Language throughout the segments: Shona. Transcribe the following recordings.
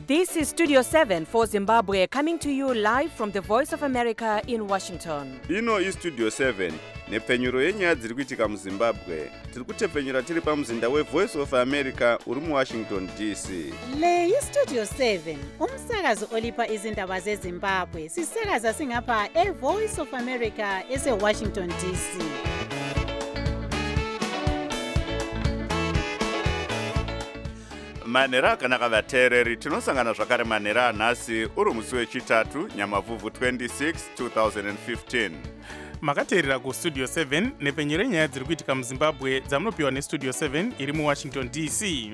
This is Studio 7 for Zimbabwe, coming to you live from the Voice of America in Washington. Ino iStudio 7 nepfenyuro yenyaya dziri kuitika muZimbabwe. Tiri kutepfenyura tiri pamuzinda weVoice of America uri muWashington DC. Le iStudio 7 umsakazo olipa izindaba zeZimbabwe. Sisakaza singapha eVoice of America eseWashington DC. Manhero akanaka vateereri, tinosangana zvakare manhero anhasi uri musi wechitatu Nyamavhuvhu 26 2015. makateerera kustudio 7 nepfenyuro yenyaya dziri kuitika muZimbabwe dzamunopiwa nestudio 7 iri muWashington DC.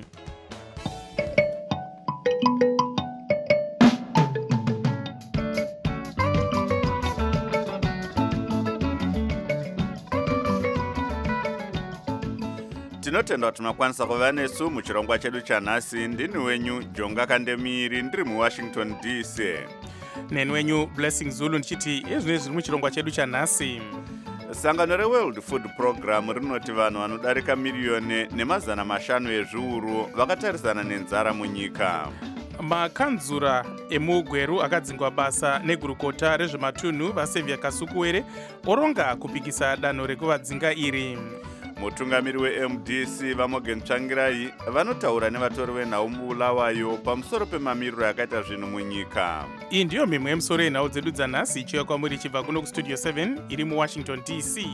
Tinotenda kuti makwanisa kuva nesu muchirongwa chedu chanhasi. Ndini wenyu Jonga Kandemiri ndiri muWashington DC. Neni wenyu Blessing Zulu ndichiti ezvinezvi zviri muchirongwa chedu chanhasi. Sangano reWorld Food Program rinoti vanhu vanodarika miriyoni nemazana mashanu ezviuru vakatarisana nenzara munyika. Makanzura emugweru akadzingwa basa negurukota rezvematunhu vaSaviour Kasukuwere oronga kupikisa danho rekuvadzinga iri. Mutungamiri weMDC Vamogen Tsvangirai vanotaura nevatori venhau muBulawayo pamusoro pemamiriro akaita zvinhu munyika. Iyi ndiyo mimwe yemisoro yenhau dzedu dzanhasi ichiuya kwamuri ichibva kuno kustudio 7 iri muWashington DC.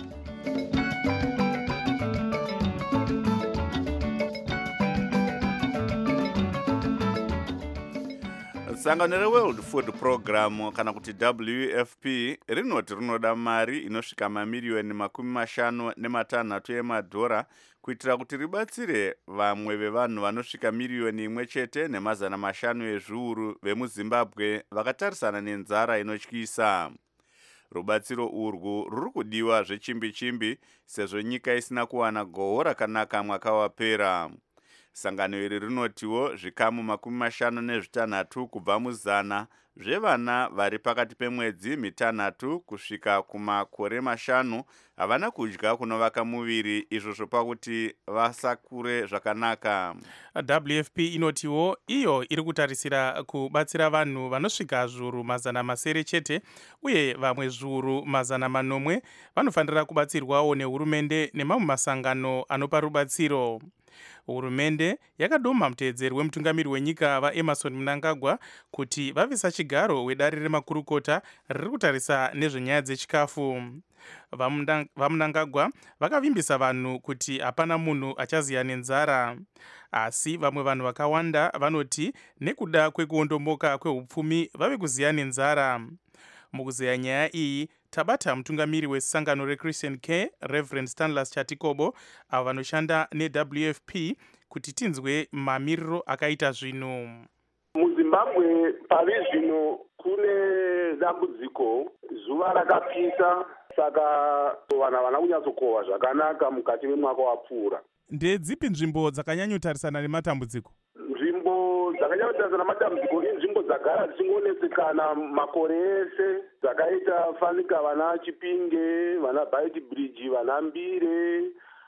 Sangano reWorld Food Program kana kuti WFP rinoti rinoda mari inosvika mamiriyoni 56 emadhora kuitira kuti ribatsire vamwe vevanhu vanosvika miriyoni 1 nemazana mashanu ezviuru vemuZimbabwe vakatarisana nenzara inotyisa. Rubatsiro urwu ruri kudiwa zvechimbi-chimbi sezvo nyika isina kuwana gohwo rakanaka mwaka wapera. Sangano iri rinotiwo zvikamu 56 kubva muzana zvevana vari pakati pemwedzi 6 kusvika kumakore 5 havana kudya kunovaka muviri, izvo zvopa kuti vasakure zvakanaka. WFP inotiwo iyo iri kutarisira kubatsira vanhu vanosvika zviuru 700 chete, uye vamwe zviuru 900 vanofanira kubatsirwawo nehurumende nemamwe masangano anopa rubatsiro. Hurumende yakadoma muteedzeri wemutungamiri wenyika vaEmerson Mnangagwa kuti vavisa chigaro wedare remakurukota riri kutarisa nezvenyaya dzechikafu. VaMnangagwa vakavimbisa vanhu kuti hapana munhu achaziya nenzara, asi vamwe vanhu vakawanda vanoti nekuda kwekuondomoka kwehupfumi vave kuziya nenzara. Mukuzeya nyaya iyi tabata mutungamiri wesangano reChristian Care Reverend Stanlas Chatikobo avo vanoshanda neWFP kuti tinzwe mamiriro akaita zvinhu. MuZimbabwe pari zvino kune dambudziko, zuva rakapisa, saka vanhu havana kunyatsokohwa zvakanaka mukati memwaka wapfuura. Ndedzipi nzvimbo dzakanyanyotarisana nematambudziko? Nzvimbo dzakanyanyotarisana nematambudziko inzvimbo dzagara dzichingoonetsekana makore ese, dzakaita fanika vana Chipinge, vana Bite Bridge, vana Mbire,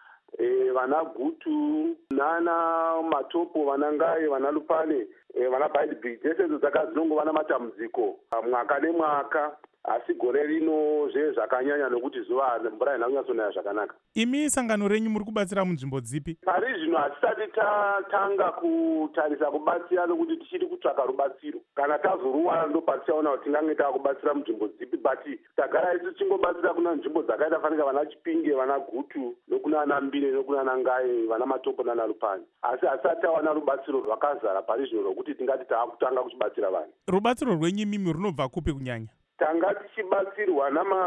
vana Gutu, Nana Matopo, vana Ngai, vana Lupane, vana Bite Bridge. Dzese dzinongova namatambudziko mwaka nemwaka, asi gore rino zvakanyanya nokuti zuva mvura haina kunyatsonaya zvakanaka. Imi sangano renyu muri kubatsira munzvimbo dzipi? Pari zvino hatisati tatanga kutarisa kubatsira nokuti tichiri kutsvaka rubatsiro. Kana tazoruwana ndopatichaona kuti tingange taakubatsira munzvimbo dzipi, but tagara isu tichingobatsira kuna nzvimbo dzakaita fanika vana Chipinge, vana Gutu, nokuna vana Mbire, nokuna vana Ngai, vana Matopo nana Lupani. Asi hatisati tawana rubatsiro rwakazara pari zvino rwokuti tingati taakutanga kuchibatsira vanhu. Rubatsiro rwenyu mimi runobva kupi kunyanya? Tanga tichibatsirwa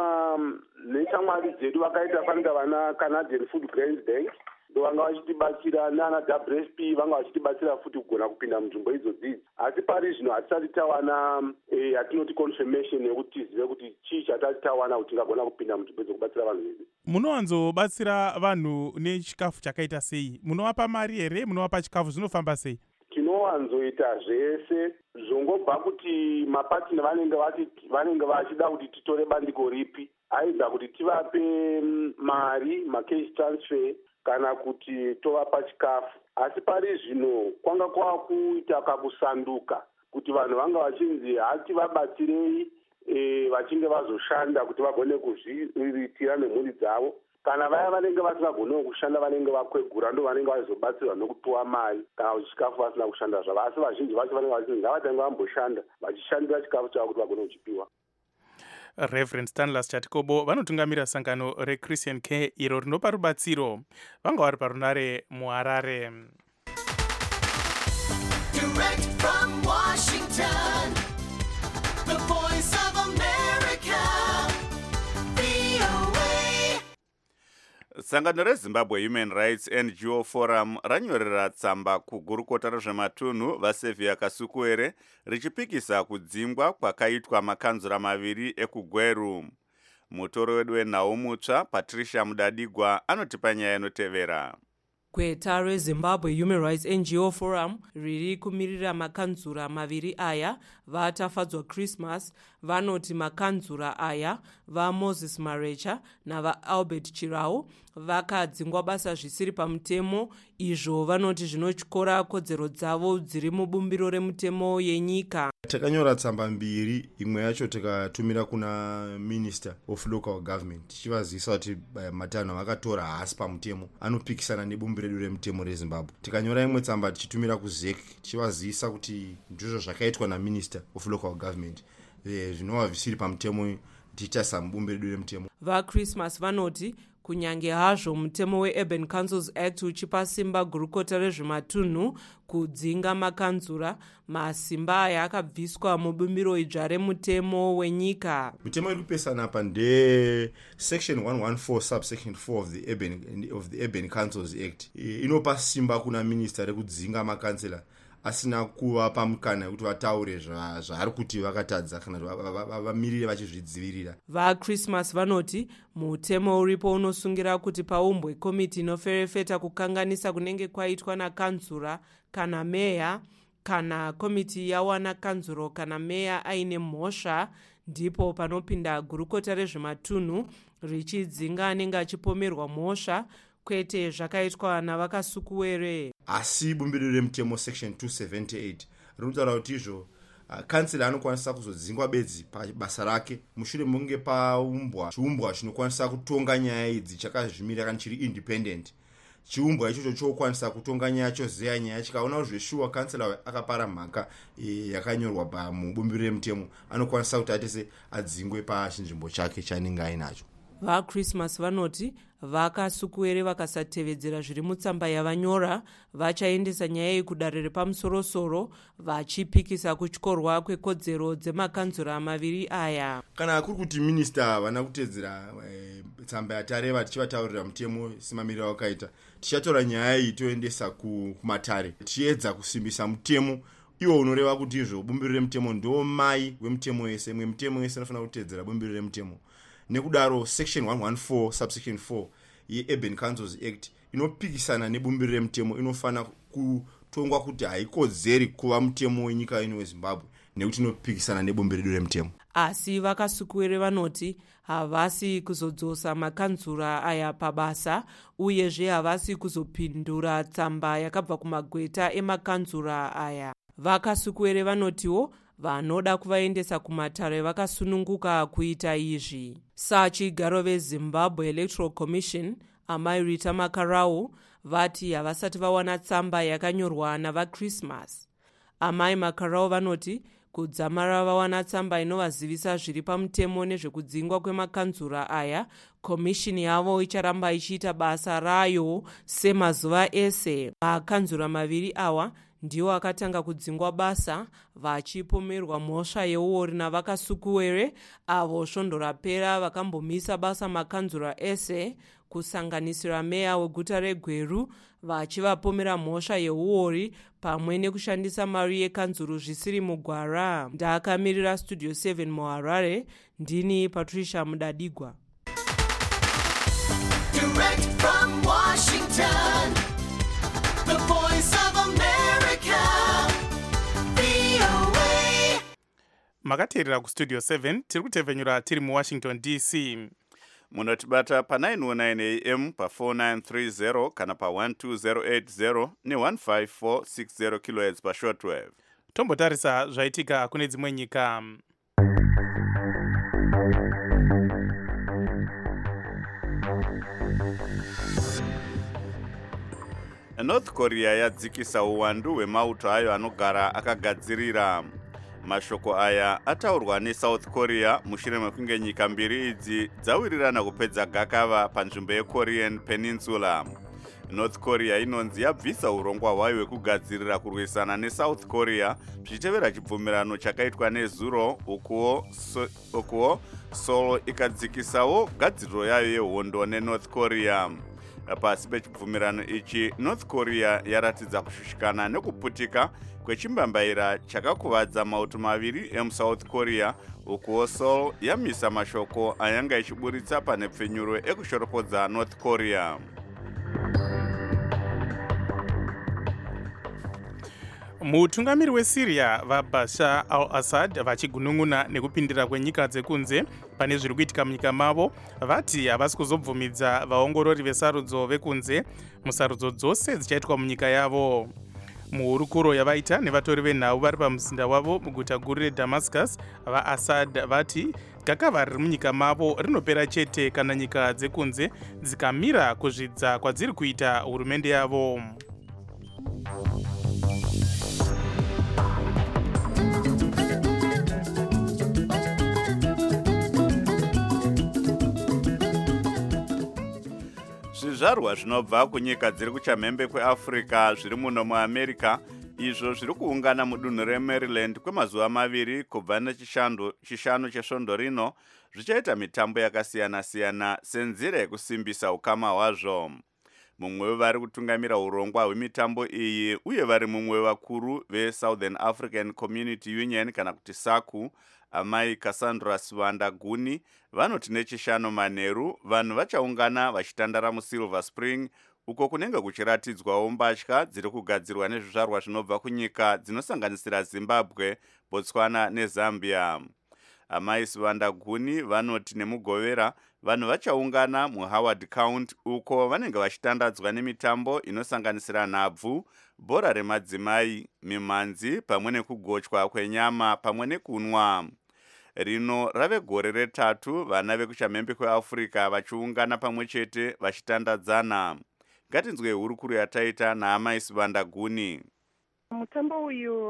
neshamwari dzedu vakaita fanika vana Canadian Food Grains Bank, vanga vachitibatsira nana WFP vanga vachitibatsira futi kugona kupinda munzvimbo idzodzi. Asi pari zvino hatisati tawana yatinoti confirmation yekuti tizive kuti chii chatati tawana kuti tingagona kupinda munzvimbo dzokubatsira vanhu vedu. Munowanzobatsira vanhu nechikafu chakaita sei? Munovapa mari here? Munovapa chikafu? Zvinofamba sei? Tinowanzoita zvese zvongobva kuti mapatina vanenge vachida kuti titore bandiko ripi, aidha kuti tivape mari, macash transfer, kana kuti tovapa chikafu. Asi pari zvino kwanga kwakuita kakusanduka kuti vanhu vanga vachinzi hati vabatsirei vachinge vazoshanda kuti vagone kuzviritira nemhuri dzavo. Kana vaya vanenge vasingagoniwo kushanda vanenge vakwegura ndo vanenge vazobatsirwa nokupiwa mari kana kuti chikafu vasina kushanda zvavo. Asi vazhinji vacho vanenge vachinzi ngavatange vamboshanda vachishandira chikafu chavo kuti vagone kuchipiwa. Reverend Stanlas Chatikobo vanotungamira sangano reChristian Care iro rinopa rubatsiro. Vanga vari parunare muHarare. Direct from Washington, the voice of America, VOA. Sangano reZimbabwe Human Rights NGO Forum ranyorera tsamba kugurukota rezvematunhu vaSevia Kasukuwere richipikisa kudzingwa kwakaitwa makanzura maviri ekugweru. Mutoro wedu wenhau mutsva Patricia Mudadigwa anotipa nyaya inotevera. Gweta reZimbabwe Human Rights NGO Forum riri kumirira makanzura maviri aya vatafadzwa Christmas vanoti makanzura aya vaMoses Marecha navaAlbert Chirau vakadzingwa basa zvisiri pamutemo, izvo vanoti zvinotyora kodzero dzavo dziri mubumbiro remutemo yenyika. Takanyora tsamba mbiri, imwe yacho tikatumira kuna Minister of Local Government tichivazivisa kuti matanho vakatora haasi pamutemo, anopikisana nebumbiro redu remutemo reZimbabwe. Tikanyora imwe tsamba tichitumira kuZEC tichivazivisa kuti ndizvo zvakaitwa naMinister of Local Government, zvinova zvisiri pamutemo, tichasa mubumbiro redu remutemo. VaChristmas vanoti kunyange hazvo mutemo weUrban Councils Act uchipa simba gurukota rezvematunhu kudzinga makanzura, masimba aya akabviswa mubumbiro idzva remutemo wenyika. Mutemo iri kupesana apa nde section 114 subsection 4 of the Urban Councils Act. Inopa simba kuna minister rekudzinga makansela asina kuvapa mukana kuti vataure zvaari kuti vakatadza kana vamirire vachizvidzivirira. VaChristmas vanoti mutemo uripo unosungira kuti paumbwe komiti inoferefeta kukanganisa kunenge kwaitwa nakanzura kana meya, kana komiti yawana kanzuro kana meya aine mhosva, ndipo panopinda gurukota rezvematunhu richidzinga anenge achipomerwa mhosva, kwete zvakaitwa navakasukuwere. Asi bumbiro remutemo section 278 rinotaura kuti izvo kansela anokwanisa kuzodzingwa bedzi pabasa rake mushure mokunge paumbwa chiumbwa chinokwanisa kutonga nyaya idzi chakazvimirira kana chiri independent. Chiumbwa ichocho chokwanisa kutonga nyaya chozeya nyaya chikaona zveshuwa kansela akapara mhaka yakanyorwa pamubumbiro remutemo, anokwanisa kuti atese adzingwe pachinzvimbo chake chanenge ainacho. VaChristmas vanoti vakasukuwere vakasatevedzera zviri mutsamba yavanyora vachaendesa nyaya iyi kudare repamusorosoro vachipikisa kutyorwa kwekodzero dzemakanzura maviri aya. Kana kuri kuti minista vana kutedzera tsamba yatareva tichivataurira mutemo simamiriro wakaita, tichatora nyaya iyi toendesa kumatare tichiedza kusimbisa mutemo iwo unoreva kuti izvo bumbiro remutemo ndo mai wemutemo wese, imwe mutemo wese inofanira kutedzera bumbiro remutemo. Nekudaro section 114 subsection 4 yeUrban Councils Act inopikisana nebumbiro remutemo inofana kutongwa kuti haikodzeri kuva mutemo wenyika ino weZimbabwe nekuti inopikisana nebumbiro remutemo. Asi vakasukuwere vanoti havasi kuzodzosa makanzura aya pabasa, uyezve havasi kuzopindura tsamba yakabva kumagweta emakanzura aya. Vakasukuwere vanotiwo vanoda kuvaendesa kumatare vakasununguka kuita izvi. Sachigaro veZimbabwe Electoral Commission amai Rita Makarau vati havasati vawana tsamba yakanyorwa navaChristmas. Amai Makarau vanoti kudzamara vawana tsamba inovazivisa zviri pamutemo nezvekudzingwa kwemakanzura aya, komishini yavo icharamba ichiita basa rayo semazuva ese. Makanzura maviri awa ndiwo akatanga kudzingwa basa vachipomerwa mhosva yeuori navakasukuwere, avo svondo rapera vakambomisa basa makanzura ese kusanganisira meya weguta reGweru vachivapomera mhosva yeuori pamwe nekushandisa mari yekanzuru zvisiri mugwara. Ndakamirira Studio 7 muHarare, ndini Patricia Mudadigwa. Direct from Washington, the voice of America, VOA. Makateerera kuStudio 7 tiri kutevhenyura tiri muWashington DC. munotibata pa919 am pa4930 kana pa12080 ne15460 kHz pashortwave. Tombotarisa zvaitika kune dzimwe nyika. North Korea yadzikisa uwandu hwemauto ayo anogara akagadzirira. Mashoko aya ataurwa neSouth Korea mushure mekunge nyika mbiri idzi dzawirirana kupedza gakava panzvimbo yeKorean Peninsula. North Korea inonzi yabvisa urongwa hwayo hwekugadzirira kurwisana neSouth Korea zvichitevera chibvumirano chakaitwa nezuro, ukuwo Seoul ikadzikisawo gadziriro yayo yehondo neNorth Korea. Pasi pechibvumirano ichi, North Korea yaratidza kushushikana nekuputika kwechimbambaira chakakuvadza mauto maviri emuSouth Korea, ukuwo Seoul yamisa mashoko ayanga ichiburitsa panhepfenyuro ekushoropodza North Korea. Mutungamiri weSyria vaBashar al-Assad vachigunun'una nekupindira kwenyika dzekunze pane zviri kuitika munyika mavo, vati havasi kuzobvumidza vaongorori vesarudzo vekunze musarudzo dzose dzichaitwa munyika yavo. Muhurukuro yavaita nevatori venhau vari pamuzinda wavo muguta guru reDamascus, vaAssad vati gakava riri munyika mavo rinopera chete kana nyika dzekunze dzikamira kuzvidza kwadziri kuita hurumende yavo. Zvizvarwa zvinobva kunyika dziri kuchamhembe kweAfrica zviri muno muAmerica, izvo zviri kuungana mudunhu reMaryland kwemazuva maviri kubva nechishanu chesvondo rino, zvichaita mitambo yakasiyana-siyana senzira yekusimbisa ukama hwazvo. Mumwe wevari kutungamira urongwa hwemitambo iyi uye vari mumwe wevakuru veSouthern African Community Union kana kuti SACU, amai Cassandra Sibanda Guni, vanoti nechishanu manheru vanhu vachaungana vachitandara muSilver Spring, uko kunenge kuchiratidzwawo mbatya dziri kugadzirwa nezvizvarwa zvinobva kunyika dzinosanganisira Zimbabwe, Botswana neZambia. Amai Sibanda Guni vanoti nemugovera vanhu vachaungana muHoward County, uko vanenge vachitandadzwa nemitambo inosanganisira nhabvu, bhora remadzimai, mimhanzi pamwe nekugochwa kwenyama pamwe nekunwa. Rino rave gore retatu vana vekuchamhembe kweAfrica vachiungana pamwe chete vachitandadzana. Ngatinzwe hurukuro yataita naamai Sibanda Guni. Mutambo uyu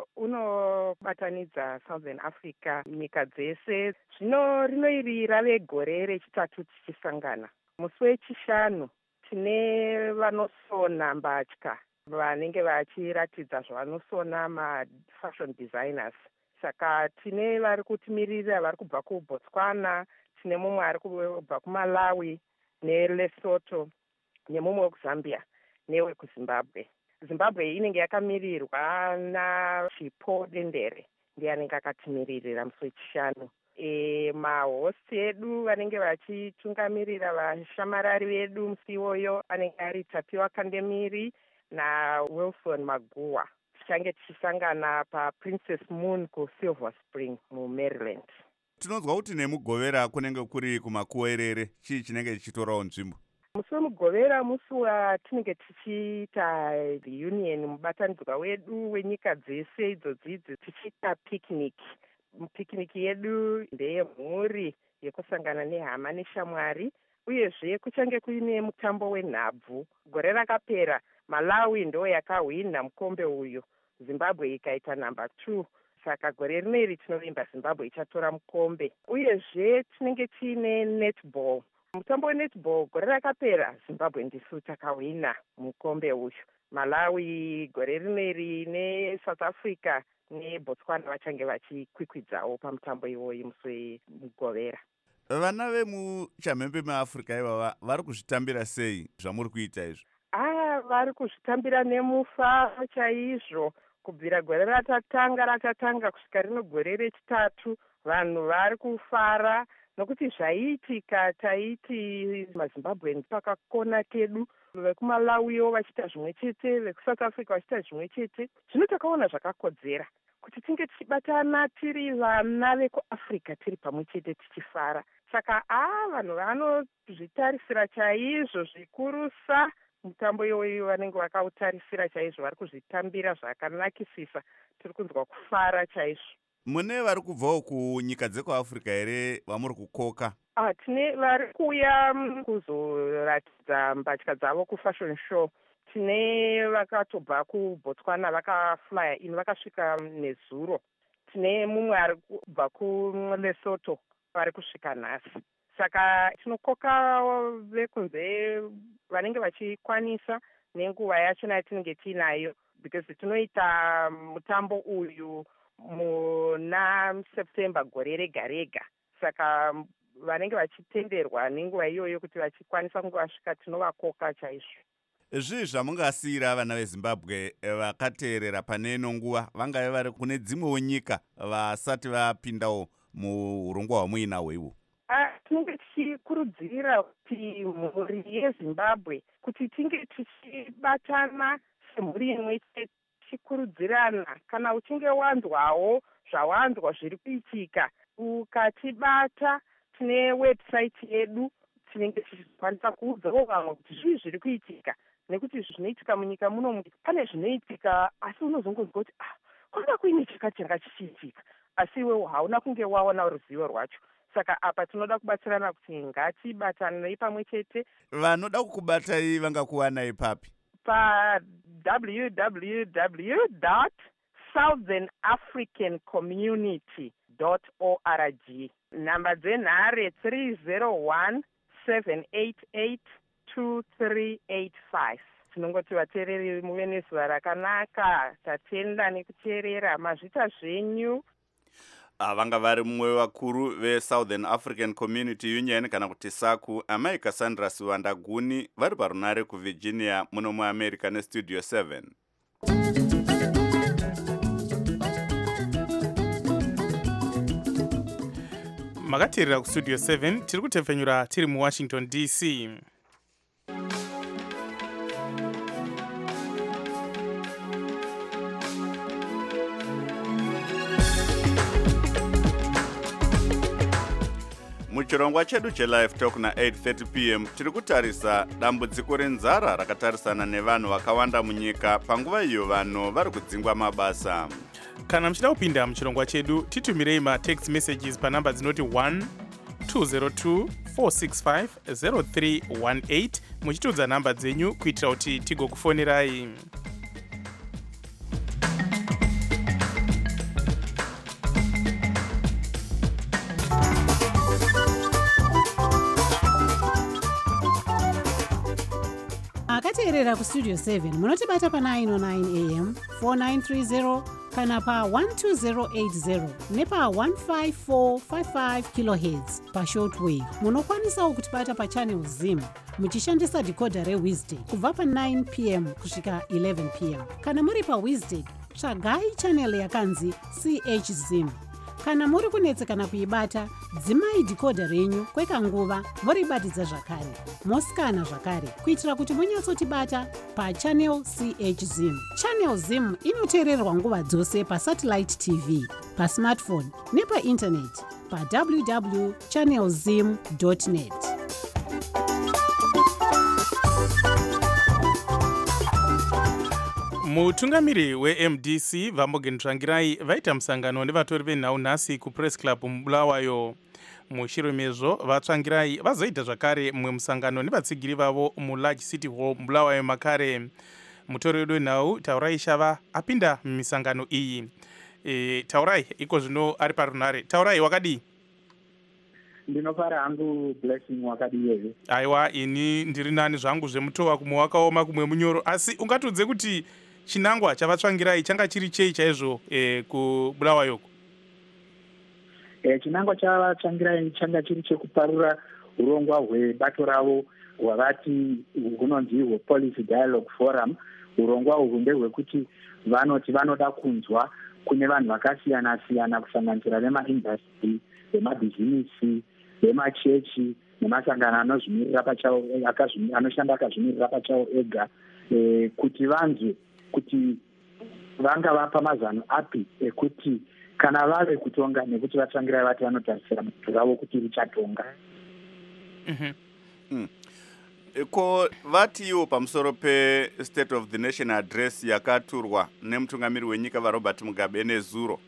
unobatanidza Southern Africa nyika dzese. Zvino rino iri rave gore rechitatu tichisangana. Musi wechishanu tine vanosona mbatya vanenge vachiratidza zvavanosona mafashion designers. Saka tine vari kutimirira vari kubva kuBotswana, tine mumwe ari kubva kuMalawi neLesotho, nemumwe wekuZambia newekuZimbabwe. Zimbabwe inenge yakamirirwa naChipo Dendere, ndiye anenge akatimiririra musi wechishanu. Mahosti edu vanenge vachitungamirira vashamarari vedu musi iwoyo anenge ari Tapiwa Kandemiri naWilson Maguwa. Tichange tichisangana paPrincess Moon kuSilver Spring muMaryland. Tinonzwa kuti nemugovera kunenge kuri kumakuwerere, chii chinenge chichitorawo nzvimbo? Musi wemugovera musi watinenge tichiita reunion, mubatanidzwa wedu wenyika dzese idzodzidzi tichiita picnic. Picnic yedu ndeyemhuri yekusangana nehama neshamwari, uyezve kuchange kuine mutambo wenhabvu. Gore rakapera Malawi ndo yakahwina mukombe uyu, Zimbabwe ikaita namba 2. Saka gore rino iri tinovimba Zimbabwe ichatora mukombe. Uyezve tinenge tiine netball. Mutambo wenetball gore rakapera Zimbabwe ndisu takahwina mukombe uyu. Malawi gore rino iri neSouth Africa neBotswana vachange vachikwikwidzao pamutambo iwoyi musi mugovera. Vana vemuchamhembe meAfrica ivava vari kuzvitambira sei zvamuri kuita izvo? Vari kuzvitambira nemufaro chaizvo. Kubvira gore ratatanga kusvika rino gore rechitatu, vanhu vari kufara nokuti zvaiitika taiti mazimbabweans pakakona kedu, vekumalawiwo vachiita zvimwe chete, vekusouth africa vachiita zvimwe chete. Zvino takaona zvakakodzera kuti tinge tichibatana tiri vana vekuafrica tiri pamwe chete tichifara. Saka vanhu vanozvitarisira chaizvo zvikurusa mutambo iwoyo, vanenge vakautarisira chaizvo, vari kuzvitambira zvakanakisisa. Tiri kunzwa kufara chaizvo. Mune vari kubvawo kunyika dzekuafrica here vamuri kukoka? Tine vari kuuya kuzoratidza mbatya dzavo kufashion show. Tine vakatobva kuBotswana vakaflya in vakasvika nezuro. Tine mumwe ari kubva kuLesotho vari kusvika nhasi. Saka tinokoka vekunze vanenge vachikwanisa nenguva yachona yatinenge tiinayo, because tinoita mutambo uyu muna September gore rega rega. Saka vanenge vachitenderwa nenguva iyoyo kuti vachikwanisa kunge vasvika tinovakoka chaizvo. Zvii zvamungasiyira vana veZimbabwe vakateerera pane ino nguva, vangave vari kune dzimwewo nyika vasati vapindawo muurongwa hwamuinahwo ihwo? Tinenge tichikurudzirira kuti mhuri yeZimbabwe kuti tinge tichibatana semhuri imwe chete, tichikurudzirana. Kana uchinge wanzwawo zvawanzwa zviri kuitika, ukatibata, tine website yedu tinenge tichikwanisa kuudzawo vamwe kuti zvii zviri kuitika, nekuti zvinoitika munyika muno pane zvinoitika asi unozongonzwa kuti kwanga kuine chakachanga chichiitika, asi iwewo hauna kunge waona ruzivo rwacho. Saka apa tinoda kubatsirana kuti ngatibatanei pamwe chete. Vanoda kukubatai vangakuwanai papi? www.southernafricancommunity.org. Namba dzenhare 301-788-2385. Tinongoti vateereri muve nezuva rakanaka. Tatenda nekuteerera. Mazvita zvenyu. Vanga vari mumwe vakuru veSouthern African Community Union kana kuti SACU, amai Cassandra Siwandaguni, vari parunare kuVirginia muno muAmerica neStudio 7. Makateerera kuStudio 7, tiri kutepfenyura tiri muWashington DC. Muchirongwa chedu cheLive Talk na8:30 p.m. tiri kutarisa dambudziko renzara rakatarisana nevanhu vakawanda munyika panguva iyo vanhu vari kudzingwa mabasa. Kana muchida kupinda muchirongwa chedu, titumirei matext messages panamba dzinoti 1-202-465-0318 muchitudza namba dzenyu kuitira kuti tigokufonerai. Akateerera kuStudio 7 munotibata pa 909 AM 4930 kana pa 12080 nepa 15455 kHz pa shortwave. Munokwanisawo kutibata pa channel Zim muchishandisa decoder reWizard kubva pa 9 p.m. kusvika 11 p.m. Kana muri pa Wizard, tsvagai channel yakanzi CH Zim. Kana muri kunetsekana kuibata, dzimai decoder renyu kwekanguva moribatidza zvakare. Mosikana zvakare kuitira kuti munyatsotibata pa channel CH Zim. Channel Zim inoteererwa nguva dzose pa satellite TV, pa smartphone nepa internet pa www.channelzim.net. Mutungamiri weMDC Vambogen Trangirai vaita musangano nevatori venhau nhasi kuPress Club muBulawayo. Mushiro mezvo vatsvangirai vazoita zvakare mumwe musangano nevatsigiri vavo muLarge City Hall muBulawayo makare. Mutori wedu wenhau Taurai Shava apinda mumisangano iyi. Taurai iko zvino ari parunare. Taurai wakadi? Ndinofara hangu Blessing wakadi yeye. Aiwa, ini ndiri nani zvangu zvemutova kumwe wakaoma kumwe munyoro, asi ungatudze kuti chinangwa chavatsvangirai changa chiri chei chaizvo kuBulawayo? Chinangwa chavatsvangirai changa chiri chekuparura urongwa hwebato ravo hwavati hunonzi hwePolicy Dialogue Forum. Urongwa uhwu ndehwekuti vanoti vanoda kunzwa kune vanhu vakasiyana siyana kusanganisira vemaindastry, vemabhizinisi, vemachechi nemasangano anozvimirira pachawo anoshanda akazvimirira pachawo ega kuti vanzwe kuti vanga vapa mazano api ekuti kana vave kutonga nekuti vatsvangirai vati vanotarisira bhato ravo kuti richatonga. Ko vatiwo pamusoro pe-State of the Nation address yakaturwa nemutungamiri wenyika vaRobert Mugabe nezuro.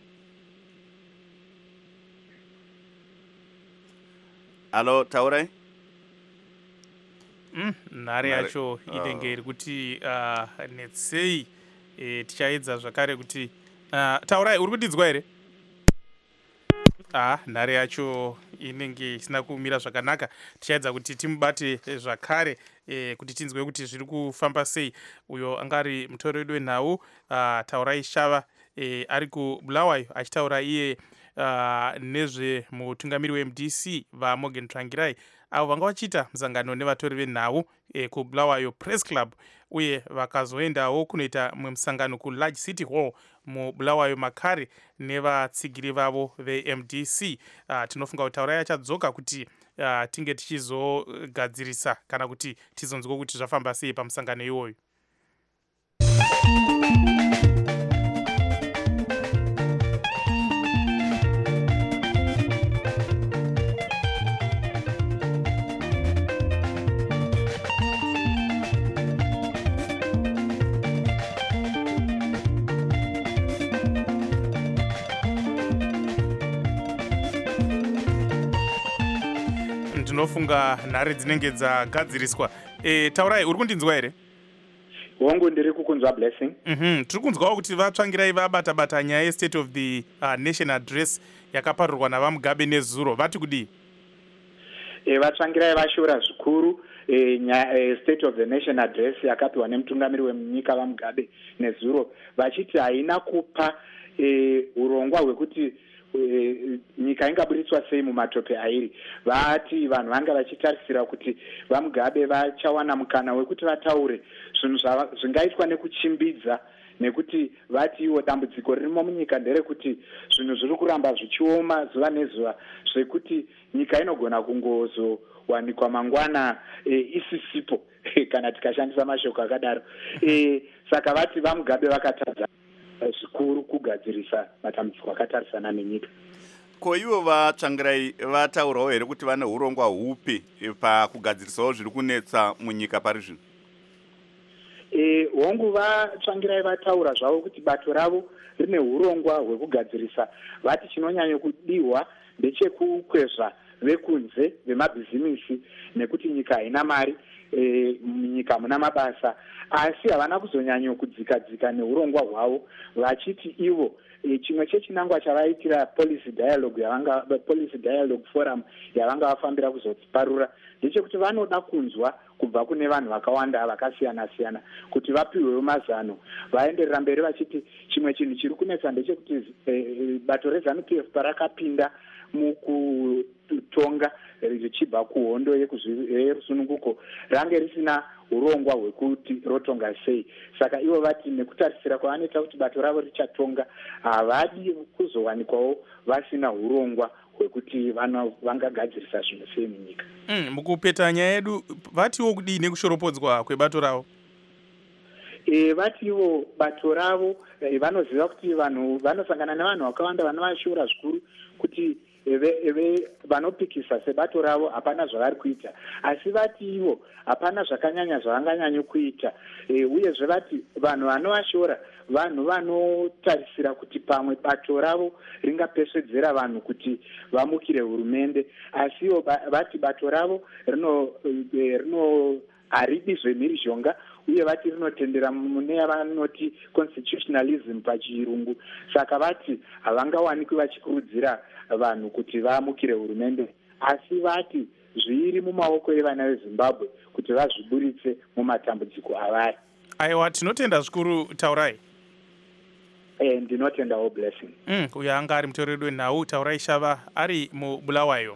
Alo, taurai? Nhare yacho inenge iri kuti netsei tichaedza zvakare kuti taurai, uri kutidzwa here? Nhare yacho inenge isina kumira zvakanaka. Tichaedza kuti timubate zvakare kuti tinzwe kuti zviri kufamba sei. Uyo angari mutori wedu wenhau Taurai Shava ari kuBulawayo achitaura iye nezvemutungamiri weMDC vaMorgan Tsvangirai avo vanga vachiita musangano nevatori venhau kuBulawayo Press Club, uye vakazoendawo kunoita mumwe musangano kuLarge City Hall muBulawayo makare nevatsigiri vavo veMDC. Tinofunga kuti Taurai achadzoka kuti tinge tichizogadzirisa kana kuti tizonzwa kuti zvafamba sei pamusangano iwoyo. Ndinofunga nhare dzinenge dzagadziriswa. Taurai, uri kundinzwa here? Hongu ndiri kukunzwa Blessing. Tiri kunzwawo kuti vatsvangirai vabata-bata nyaya ye-State of the Nation address yakaparurwa navaMugabe nezuro. Vati kudii? Vatsvangirai vashora zvikuru State of the Nation address yakapiwa nemutungamiri wenyika vaMugabe nezuro, vachiti haina kupa urongwa hwekuti nyika ingaburitswa sei mumatope airi. Vati vanhu vanga vachitarisira kuti vaMugabe vachawana mukana wekuti vataure zvinhu zvingaitwa nekuchimbidza, nekuti vati iwo dambudziko ririmo munyika nderekuti zvinhu zviri kuramba zvichioma zuva nezuva, zvekuti nyika inogona kungozowanikwa mangwana isisipo kana tikashandisa mashoko akadaro. Saka vati vaMugabe vakatadza zvikuru kugadzirisa matambudziko akatarisana nenyika. Ko ivo vatsvangirai vataurawo here kuti vane urongwa hupi pakugadzirisawo zviri kunetsa munyika pari zvino? Hongu vatsvangirai vataura zvavo kuti bato ravo rine urongwa hwekugadzirisa. Vati chinonyanya kudiwa ndechekukwezva vekunze vemabhizimisi, nekuti nyika haina mari, munyika muna mabasa, asi havana kuzonyanya kudzika-dzika neurongwa hwavo, vachiti ivo chimwe chechinangwa chavaitira policy dialogue forum yavanga vafambira kuzodziparura ndechekuti vanoda kunzwa kubva kune vanhu vakawanda vakasiyana-siyana kuti vapiwewo mazano vaenderera mberi, vachiti chimwe chinhu chiri kunetsa ndechekuti bato reZANU-PF parakapinda mukutonga richibva kuhondo yerusununguko range risina urongwa hwekuti rotonga sei. Saka ivo vati nekutarisira kwavanoita kuti bato ravo richatonga, havadi kuzowanikwawo vasina urongwa hwekuti vangagadzirisa zvinhu sei munyika. Mukupeta nyaya yedu, vatiwo kudii nekushoropodzwa kwebato ravo? Vatiwo bato ravo vanoziva kuti vanhu vanosangana nevanhu vakawanda vanovashora zvikuru kuti vanopikisa sebato ravo hapana zvavari kuita, asi vati ivo hapana zvakanyanya zvavanganyanya kuita. Uyezve vati vanhu vanovashora vanhu vanotarisira kuti pamwe bato ravo ringapesvedzera vanhu kuti vamukire hurumende, asi ivo vati bato ravo haridi zvemhirizhonga, uye vati rinotendera mune yavanoti constitutionalism pachirungu. Saka vati havangawanikwi vachikurudzira vanhu kuti vaamukire hurumende, asi vati zviri mumaoko evana veZimbabwe kuti vazviburitse mumatambudziko avari. Aiwa, tinotenda zvikuru Taurai. Ndinotendawo Blessing. Uyo anga ari mutori wedu wenhau Taurai Shava ari muBulawayo.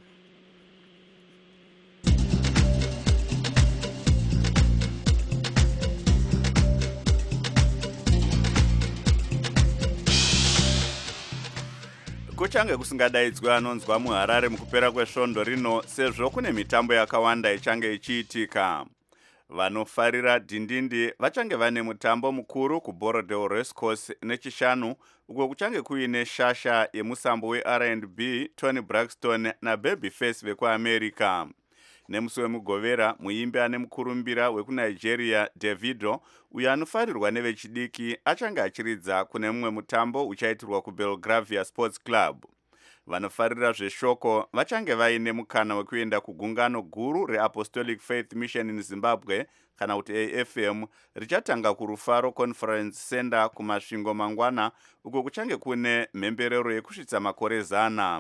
kuchange kusingadaidzwe anonzwa muHarare mukupera kwesvondo rino sezvo kune mitambo yakawanda ichange ichiitika. Vanofarira dhindindi vachange vane mutambo mukuru kuBorodale Racecourse nechishanu uko kuchange kuine shasha yemusambo weR&B Tony Braxton naBabyface vekuAmerica. Nemusi wemugovera muimbi ane mukurumbira wekuNigeria Davido uyo anofarirwa nevechidiki achange achiridza kune mumwe mutambo uchaitirwa kuBelgravia Sports Club. Vanofarira zveshoko vachange vaine mukana wekuenda kugungano guru reApostolic Faith Mission in Zimbabwe kana kuti AFM richatanga kuRufaro Conference Center kumasvingo mangwana uko kuchange kune mhemberero yekusvitsa makore 100.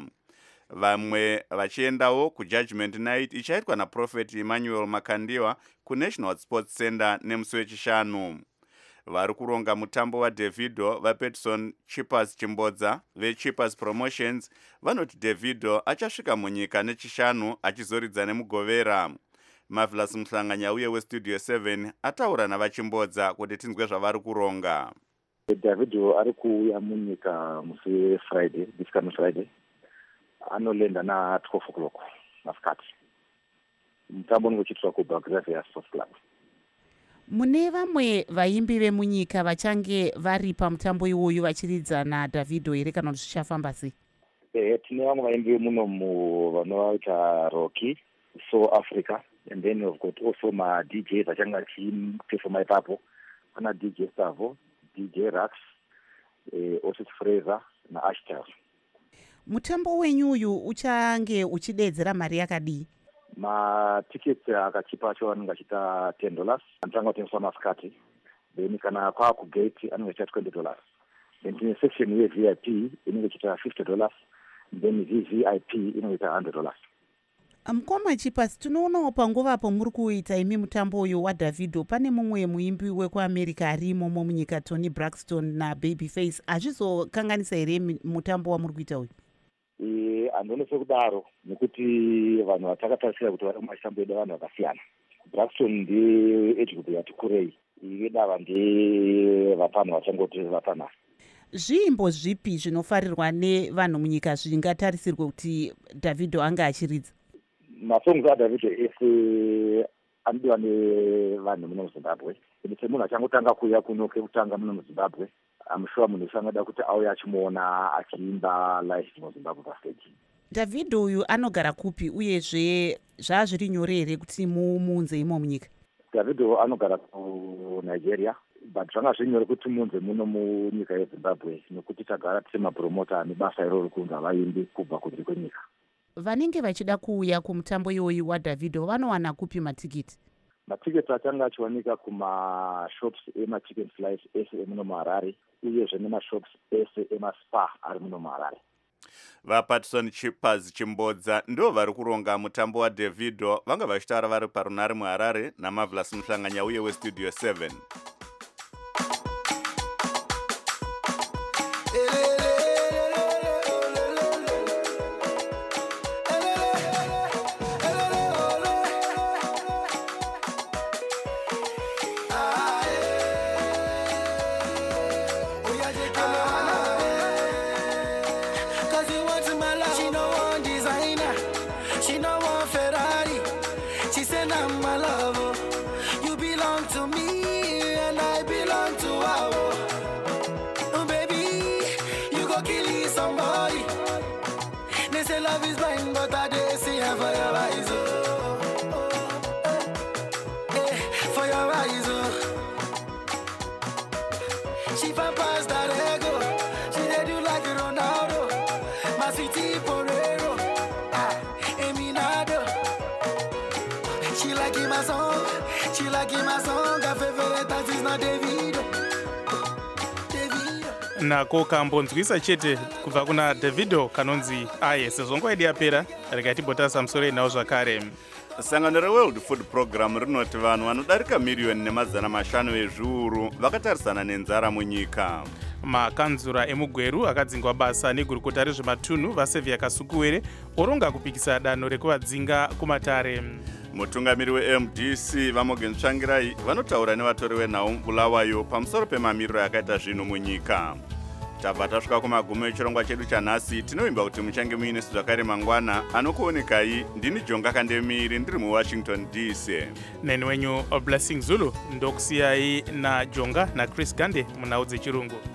Vamwe vachiendawo kuJudgment Night ichaitwa naProphet Emmanuel Makandiwa kuNational Sports Center nemusi wechishanu. Vari kuronga mutambo waDavido vaPeterson Chippers Chimbodza veChippers Promotions vanoti Davido achasvika munyika nechishanu achizoridza nemugovera. Marvelous Muhlanganya uye weStudio 7 ataura navachimbodza kuti tinzwe zvavari kuronga. Davido ari kuuya munyika musi Friday, this coming Friday. Anolenda na 12 o'clock masikati. Mutambo unochiitwa kuBelgravia Sports Club. Mune vamwe vaimbi vemunyika vachange vari pamutambo iwoyu vachiridza naDavido here kana kuti zvichafamba sei? Tine vamwe vaimbi muno vanoita Rocky, Soul Africa, and then we've got also ma DJs vachange vachiperforma ipapo. Pana DJ Savo, DJ Rax, Osis Fraser na Ashtar. Mutambo wenyu uyu uchange uchidedzera mari yakadii? Matickets akachipa acho anenge achita $10 anotanga kutengeswa masikati, then kana kwakugate anenge achita $20. Then tine section yeVIP inenge ichiita $50, then VVIP inenge ichiita $100. Mukoma Chippers, tinoonawo panguvapo muri kuita imi mutambo uyu waDavido pane mumwe muimbi wekuAmerica arimo munyika Tony Braxton naBabyface. Azvizokanganisa here mutambo wamuri kuita uyu? Andonese kudaro nekuti vanhu vatakatarisira kuti vari mumashambo edu vanhu vakasiyana. Braxton ndeage group yati kurei, iye dava ndevapano vachangoti vapanha. Zviimbo zvipi zvinofarirwa nevanhu munyika zvingatarisirwe kuti Davido ange achiridza? Masongs aDavido ese anodiwa nevanhu muno muZimbabwe. Semunhu achangotanga kuuya kuno kekutanga muno muZimbabwe, amushuwa munhu wese angada kuti auye achimuona achiimba live muZimbabwe pastage. Davido uyu anogara kupi uyezve zvazviri nyore here kuti muunze imo munyika? Davido anogara kuNigeria, but zvanga zviri nyore kuti muunze muno munyika yeZimbabwe nekuti tagara semapromota nebasa iroro kunga vaimbi kubva kunze kwenyika. Vanenge vachida kuuya kumutambo iwoyu waDavido vanowana kupi matikiti? Matiketi achanga achiwanika kumashops emachicken slice ese emuno muHarare uyezve nemashops ese emaspa ari muno muHarare. VaPeterson Chippers Chimbodza ndo vari kuronga mutambo waDavido vanga vachitaura vari parunare muHarare naMarvelous Muhlanganya uye weStudio 7. Nako kambonzwisa chete kubva kuna Davido kanonzi aye sezvo nguva yedu yapera regai tibotasa musoro inawo zvakare. Sangano reWorld Food Program rinoti vanhu vanodarika miriyoni nemazana mashanu vezviuru vakatarisana nenzara munyika. Makanzura emugweru akadzingwa basa negurukota rezvematunhu vaSevia Kasukuwere oronga kupikisa danho rekuvadzinga kumatare. Mutungamiri weMDC Vamogen Tsvangirai vanotaura nevatori wenhau Bulawayo pamusoro pemamiriro akaita zvinhu munyika. tabva tasvika kumagumo echirongwa chedu chanhasi. Tinovimba kuti muchange muine zvakare mangwana. Anokuonekai ndini Jonga Kandemiri ndiri muWashington DC. Neni wenyu Blessing Zulu ndokusiyai naJonga naChris Gande munhau dzechirungu.